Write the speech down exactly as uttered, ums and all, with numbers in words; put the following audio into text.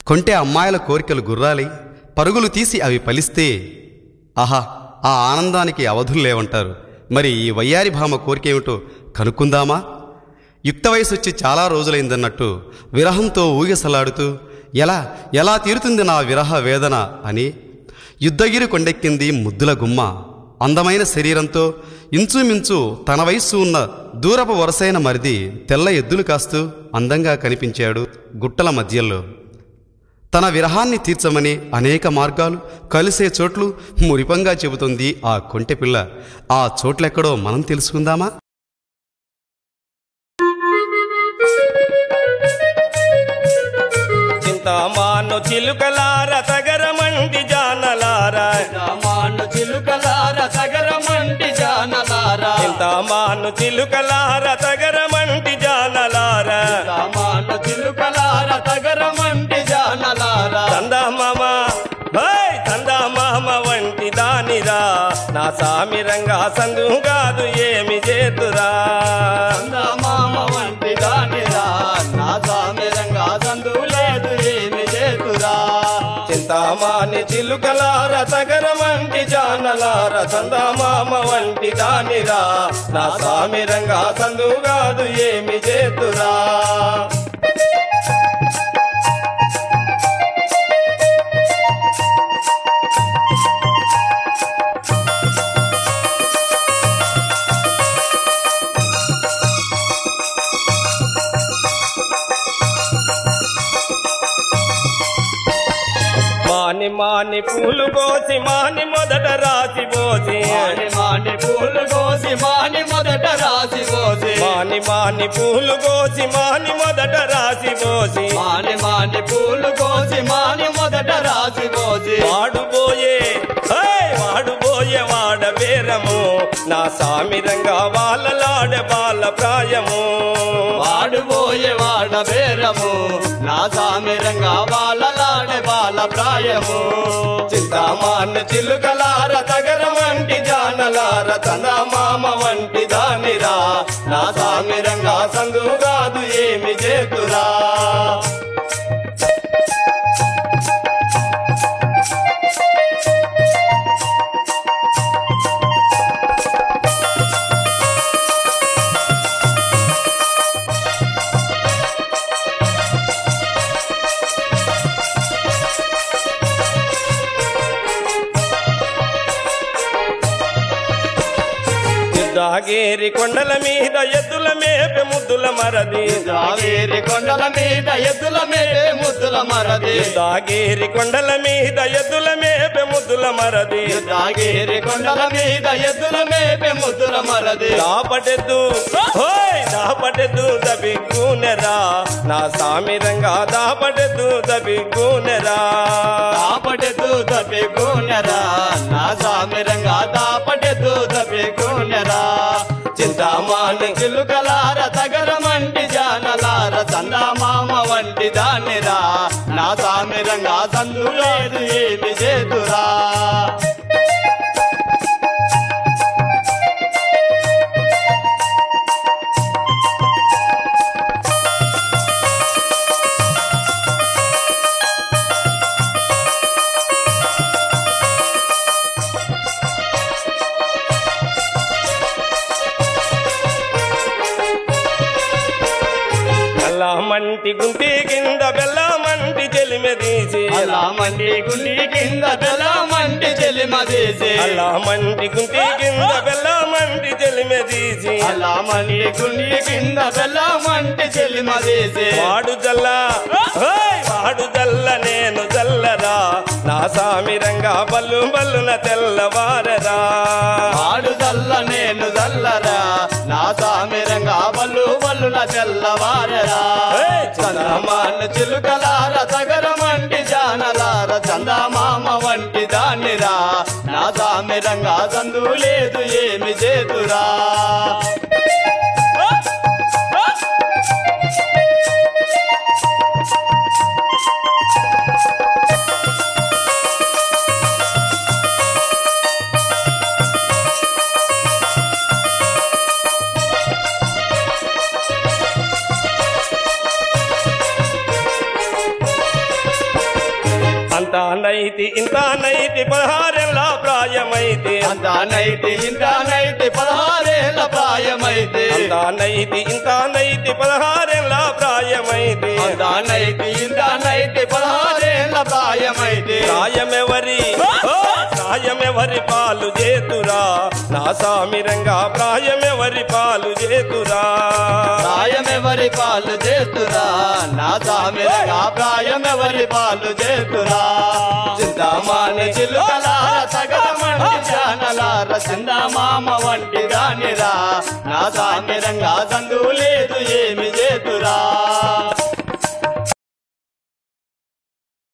కొంటే అమ్మాయిల కోరికలు గుర్రాలి పరుగులు తీసి అవి ఫలిస్తే ఆహా ఆ ఆనందానికి అవధులు లేవంటారు. మరి ఈ వయ్యారి భామ కోరికేమిటో కనుక్కుందామా? యుక్త వయసు వచ్చి చాలా రోజులైందన్నట్టు విరహంతో ఊగిసలాడుతూ ఎలా ఎలా తీరుతుంది నా విరహ వేదన అని యుద్ధగిరి కొండెక్కింది ముద్దుల గుమ్మ. అందమైన శరీరంతో ఇంచుమించు తన వయస్సు ఉన్న దూరపు వరసైన మరిది తెల్ల ఎద్దులు కాస్తూ అందంగా కనిపించాడు గుట్టల మధ్యలో. తన విరహాన్ని తీర్చమని అనేక మార్గాలు కలిసే చోట్లు మురిపంగా చెబుతుంది ఆ కొంటెపిల్ల. ఆ చోట్లెక్కడో మనం తెలుసుకుందామా? చింతామాను చిలుకలార తగరమంటి జానలారా, చింతామాను చిలుకలార తగరమంటి జానలారా, చింతామాను చిలుకలార తగరమంటి జానలారా, చింతామాను చిలుకలార తగరమంటి జానలారా. చందమామ హై చందమామ వంటి దానిరా, నా సామిరంగా సందు కాదు ఏమి చేతురా. చందమామ వంటి దానిరా, నా సామిరంగా సందు లేదు ఏమి చేతురా. చింతామాని చిలుకలార తగరమంటి జానలార, చందమామ వంటి దానిరా, నా సామిరంగా సందు కాదు ఏమి చేతురా. మాని మాని పూలు కోసి మాని మొదట రాసి పోసి, మాని మాని పూలు కోసి మాని మొదట రాసి పోసి, మాని మాని పూలు కోసి మాని మొదట రాసి పోసి, మాని మాని పూలు కోసి మాని మొదట రాసి పోసి. వాడుపోయే హై వాడుపోయే వాడ బేరము, నా సామిరంగా వాళ్ళలాడ బాల ప్రాయము. వాడుపోయే వాడ బేరము, నా సామిరంగా వాళ్ళలాడే బాల ప్రాయము. చింతామాన్ని చిలుకలార తగరమంటి జానలార, చందమామ వంటి దానిరా, నా సామిరంగా సందు కాదు ఏమి చేతురా. దాగేరి కొండల మీద ఎద్దుల మేపే ముద్దుల మరది, దావేరి కొండల మీద ఎద్దుల మేపే ముద్దుల మరది, దాగేరి కొండల మీద ఎద్దుల మేపే ముద్దుల మరది, దాగేరి కొండల మీద ఎద్దుల మేపే ముద్దుల మరది. దాపటెద్దు హోయ్ దాపటెద్దు దబిక్కునెరా, నా సామిరంగా దాపటెద్దు దబిక్కునెరా. దాపటెద్దు దబిక్కునెరా, నా సామిరంగా దాపటెద్దు దబిక్కునెరా. చింతామాని చిలుకలార తగరమంటి జానలార, చందమామ వంటి దానిరా, నా సామిరంగా సందు లేదు ఏమి చేతురా. మంటి గుంటి కింద బెల్లమంటి చెలిమెదీసి, అలా మండి గుండి కింద బెల్లమంటి చెలిమదీసి, అలా మంటి గుంటి కింద బెల్లమంటి చెలిమెదీసి, అలా మండి గుండి కింద బెల్లమంటి చెలిమదీసి. వాడు జల్ల హోయ్ వాడు జల్ల నేను జల్లరా, నా సామిరంగా బల్లు బల్లున తెల్లవారరా. వాడు జల్ల నేను జల్లరా, నా సామిరంగా బల్లు బల్లున తెల్లవారరా. చందమామ చిలుకలార తగరమంటి జానలార, చందమామ వంటి దానిరా, నా సామిరంగా సందు లేదు ఏమి చేతురా. అంత నైతి ఇంత నైతి పదహారేళ్ళ ప్రాయమైతే అంత నైతి ఇంత నైతి పదహారేళ్ళ ప్రాయమైతే అంత నైతి ఇంత నైతి పదహారేళ్ళ ప్రాయమైతే అంత నైతి ఇంత నైతి పదహారేళ్ళ ప్రాయమైతే ప్రాయమెవరి ప్రాయమెవరి పాలు చేతురా నా సామిరంగా ప్రాయమెవరి పాలు చేతురా ప్రాయమెవరి పాలు చేస్తురా నా సామిరంగా ప్రాయమెవరి పాలు చేస్తురా చింతామాని చిలుకలార సగరమంటి జానలార చిందామామ వంటి దానిరా నా సామిరంగా సందు లేదు ఏమి చేతురా